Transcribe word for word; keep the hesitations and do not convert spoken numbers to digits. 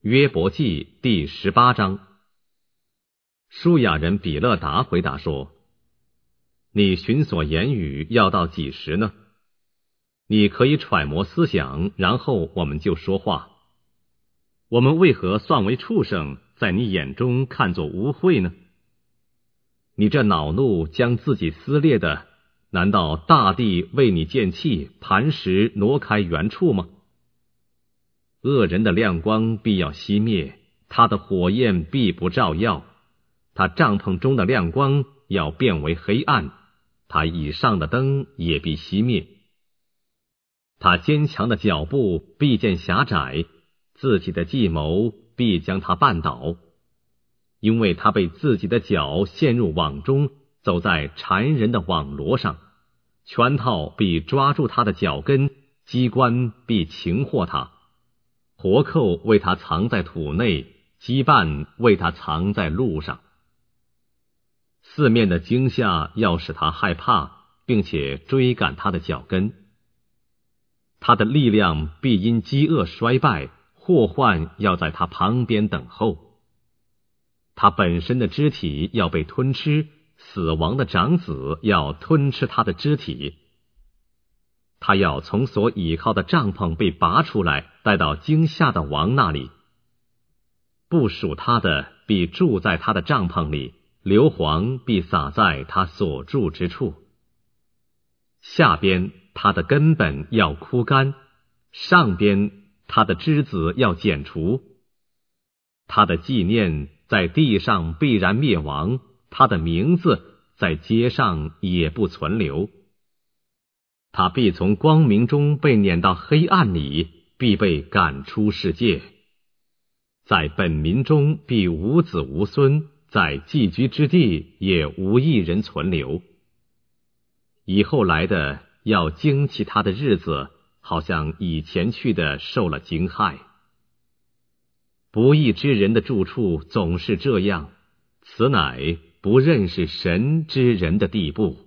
约伯记第十八章。舒雅人比勒达回答说：你寻索言语要到几时呢？你可以揣摩思想，然后我们就说话。我们为何算为畜生，在你眼中看作污秽呢？你这恼怒将自己撕裂的，难道大地为你见气，磐石挪开原处吗？恶人的亮光必要熄灭，他的火焰必不照耀，他帐篷中的亮光要变为黑暗，他以上的灯也必熄灭。他坚强的脚步必见狭窄，自己的计谋必将他绊倒，因为他被自己的脚陷入网中，走在缠人的网罗上，圈套必抓住他的脚跟，机关必擒获他，活扣为他藏在土内，羁绊为他藏在路上。四面的惊吓要使他害怕，并且追赶他的脚跟。他的力量必因饥饿衰败，祸患要在他旁边等候。他本身的肢体要被吞吃，死亡的长子要吞吃他的肢体。他要从所倚靠的帐篷被拔出来，带到惊吓的王那里。不属他的必住在他的帐篷里，硫磺必撒在他所住之处。下边他的根本要枯干，上边他的枝子要剪除。他的纪念在地上必然灭亡，他的名字在街上也不存留。他必从光明中被撵到黑暗里，必被赶出世界。在本民中必无子无孙，在寄居之地也无一人存留。以后来的要惊奇他的日子，好像以前去的受了惊骇。不义之人的住处总是这样，此乃不认识神之人的地步。